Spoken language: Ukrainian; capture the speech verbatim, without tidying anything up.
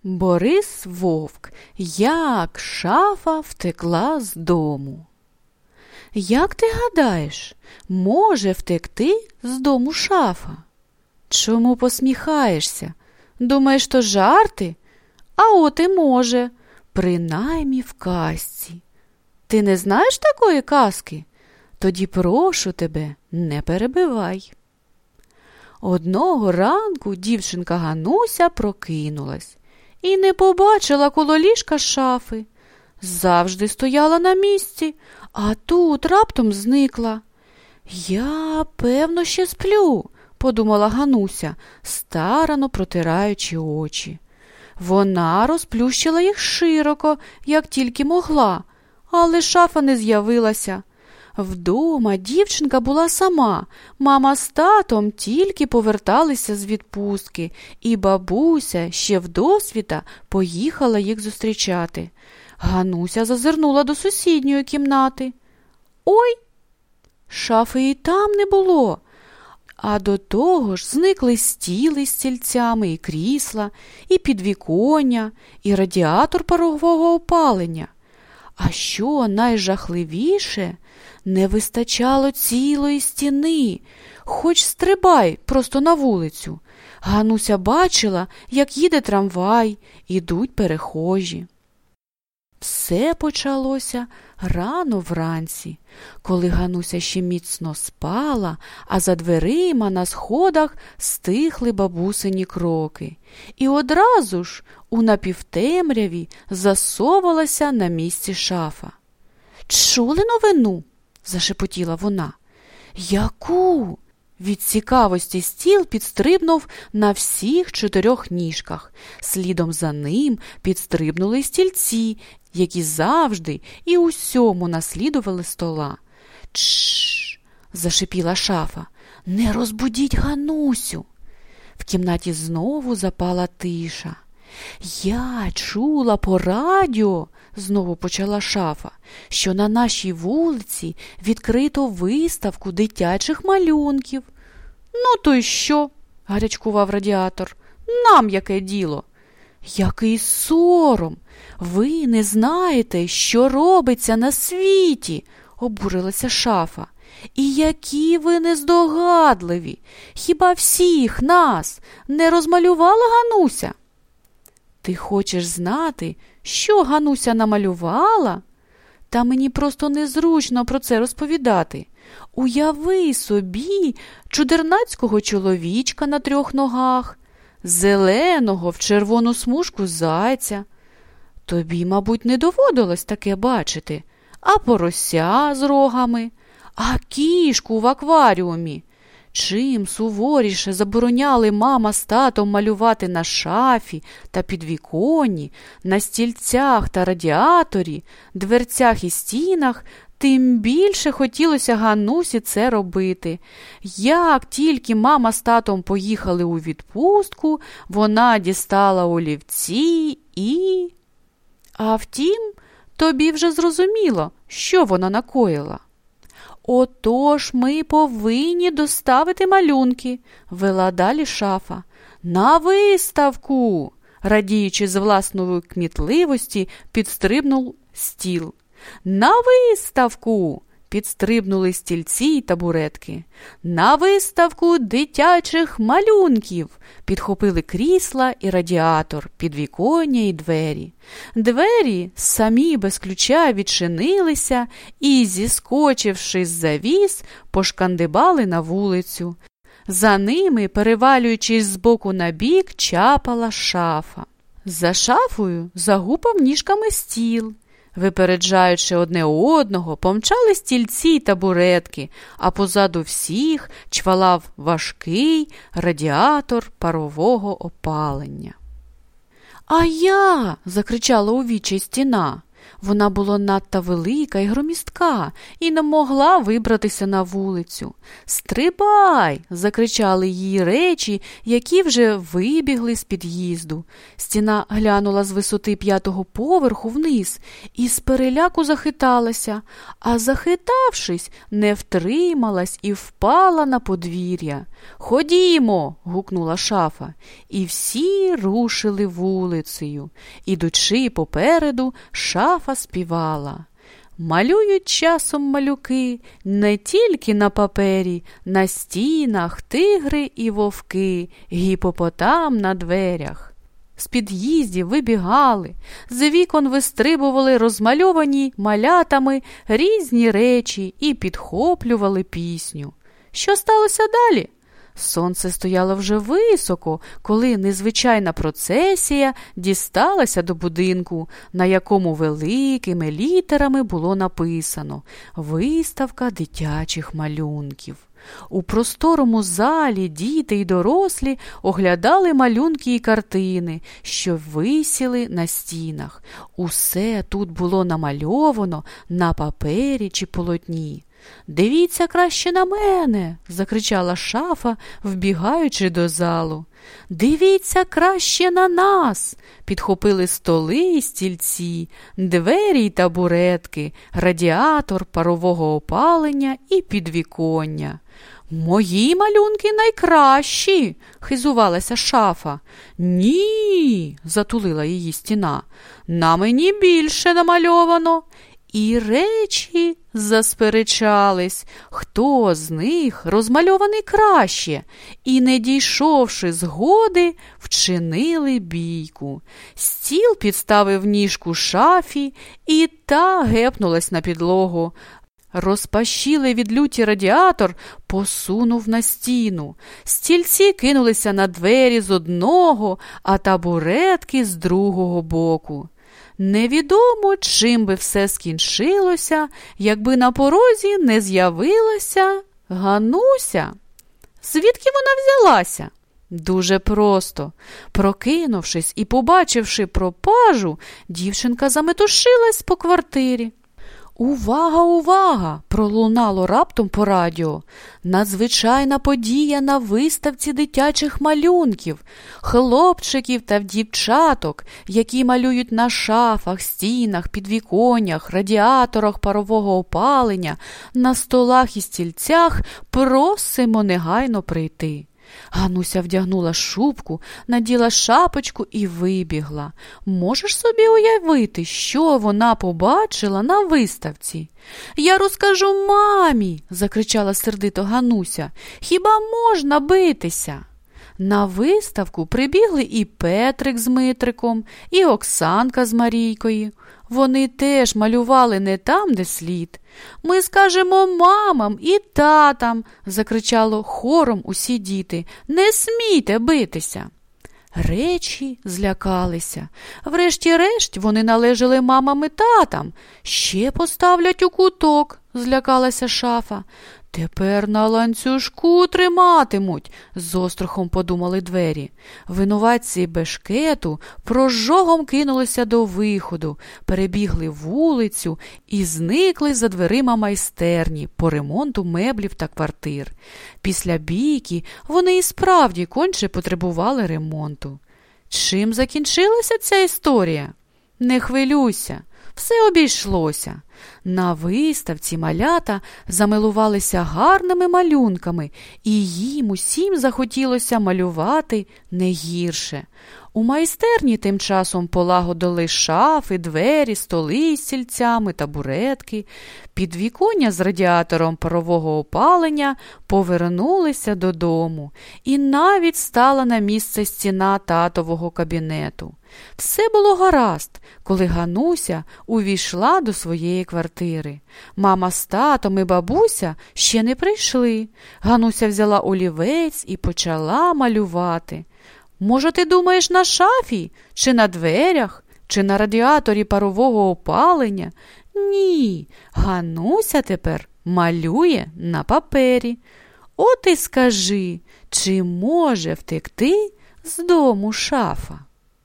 Борис Вовк. Як шафа втекла з дому. Як ти гадаєш, може втекти з дому шафа? Чому посміхаєшся? Думаєш, то жарти? А от і може, принаймні в казці. Ти не знаєш такої казки? Тоді прошу тебе, не перебивай. Одного ранку дівчинка Гануся прокинулась і не побачила коло ліжка шафи. Завжди стояла на місці, а тут раптом зникла. «Я, певно, ще сплю», – подумала Гануся, старано протираючи очі. Вона розплющила їх широко, як тільки могла, але шафа не з'явилася. Вдома дівчинка була сама, мама з татом тільки поверталися з відпустки, і бабуся ще вдосвіта поїхала їх зустрічати. Гануся зазирнула до сусідньої кімнати. Ой! Шафи і там не було. А до того ж зникли стіл із стільцями, і крісла, і підвіконня, і радіатор парового опалення. А що найжахливіше, не вистачало цілої стіни, хоч стрибай просто на вулицю. Гануся бачила, як їде трамвай, ідуть перехожі. Все почалося рано вранці, коли Гануся ще міцно спала, а за дверима на сходах стихли бабусині кроки. І одразу ж у напівтемряві засовувалася на місці шафа. «Чули новину?» – зашепотіла вона. «Яку?» Від цікавості стіл підстрибнув на всіх чотирьох ніжках. Слідом за ним підстрибнули стільці, які завжди і усьому наслідували стола. «Чш!» – зашипіла шафа. «Не розбудіть Ганусю!» В кімнаті знову запала тиша. «Я чула по радіо», – знову почала шафа, «що на нашій вулиці відкрито виставку дитячих малюнків». «Ну то й що?» – гарячкував радіатор. «Нам яке діло?» «Який сором! Ви не знаєте, що робиться на світі!» – обурилася шафа. «І які ви нездогадливі! Хіба всіх нас не розмалювала Гануся?» «Ти хочеш знати, що Гануся намалювала?» «Та мені просто незручно про це розповідати. Уяви собі чудернацького чоловічка на трьох ногах, зеленого в червону смужку зайця. Тобі, мабуть, не доводилось таке бачити, а порося з рогами, а кішку в акваріумі. Чим суворіше забороняли мама з татом малювати на шафі та підвіконні, на стільцях та радіаторі, дверцях і стінах, тим більше хотілося Ганусі це робити. Як тільки мама з татом поїхали у відпустку, вона дістала олівці і... А втім, тобі вже зрозуміло, що вона накоїла. «Отож ми повинні доставити малюнки», – вела далі шафа. «На виставку!» – радіючи з власної кмітливості, підстрибнув стіл. «На виставку!» – підстрибнули стільці й табуретки. «На виставку дитячих малюнків!» – підхопили крісла і радіатор, підвіконня й двері. Двері самі без ключа відчинилися і, зіскочивши з завіс, пошкандибали на вулицю. За ними, перевалюючись з боку на бік, чапала шафа. За шафою загупав ніжками стіл. Випереджаючи одне одного, помчали стільці й табуретки, а позаду всіх чвалав важкий радіатор парового опалення. «А я!» – закричала у відчай стіна. Вона була надто велика і громістка і не могла вибратися на вулицю. «Стрибай!» – закричали її речі, які вже вибігли з під'їзду. Стіна глянула з висоти п'ятого поверху вниз і з переляку захиталася, а захитавшись, не втрималась і впала на подвір'я. «Ходімо!» – гукнула Шафа. І всі рушили вулицею. Ідучи попереду, Шафа співала. Малюють часом малюки не тільки на папері, на стінах тигри і вовки, гіпопотам на дверях. З під'їздів вибігали, з вікон вистрибували розмальовані малятами різні речі і підхоплювали пісню. Що сталося далі? Сонце стояло вже високо, коли незвичайна процесія дісталася до будинку, на якому великими літерами було написано «Виставка дитячих малюнків». У просторому залі діти й дорослі оглядали малюнки і картини, що висіли на стінах. Усе тут було намальовано на папері чи полотні. «Дивіться краще на мене!» – закричала Шафа, вбігаючи до залу. «Дивіться краще на нас!» – підхопили столи і стільці, двері й табуретки, радіатор парового опалення і підвіконня. «Мої малюнки найкращі!» – хизувалася Шафа. «Ні!» – затулила її стіна. «На мені більше намальовано!» І речі засперечались, хто з них розмальований краще, і, не дійшовши згоди, вчинили бійку. Стіл підставив ніжку Шафі, і та гепнулась на підлогу. Розпашілий від люті радіатор посунув на стіну. Стільці кинулися на двері з одного, а табуретки з другого боку. Невідомо, чим би все скінчилося, якби на порозі не з'явилася Гануся. Звідки вона взялася? Дуже просто. Прокинувшись і побачивши пропажу, дівчинка заметушилась по квартирі. «Увага, увага!» – пролунало раптом по радіо. «Надзвичайна подія на виставці дитячих малюнків, хлопчиків та дівчаток, які малюють на шафах, стінах, підвіконнях, радіаторах парового опалення, на столах і стільцях, просимо негайно прийти». Гануся вдягнула шубку, наділа шапочку і вибігла. Можеш собі уявити, що вона побачила на виставці? «Я розкажу мамі!» – закричала сердито Гануся. «Хіба можна битися?» На виставку прибігли і Петрик з Митриком, і Оксанка з Марійкою. Вони теж малювали не там, де слід. «Ми скажемо мамам і татам!» – закричало хором усі діти. «Не смійте битися!» Речі злякалися. Врешті-решт вони належали мамам і татам. «Ще поставлять у куток!» – злякалася Шафа. «Тепер на ланцюжку триматимуть», – з острахом подумали двері. Винуватці бешкету прожогом кинулися до виходу, перебігли вулицю і зникли за дверима майстерні по ремонту меблів та квартир. Після бійки вони і справді конче потребували ремонту. Чим закінчилася ця історія? Не хвилюйся. Все обійшлося. На виставці малята замилувалися гарними малюнками, і їм усім захотілося малювати не гірше. У майстерні тим часом полагодили шафи, двері, столи з стільцями, табуретки. Підвіконня з радіатором парового опалення повернулися додому, і навіть стала на місце стіна татового кабінету. Все було гаразд, коли Гануся увійшла до своєї квартири. Мама з татом і бабуся ще не прийшли. Гануся взяла олівець і почала малювати. «Може, ти думаєш на шафі? Чи на дверях? Чи на радіаторі парового опалення?» Ні, Гануся тепер малює на папері. От і скажи, чи може втекти з дому Шафа?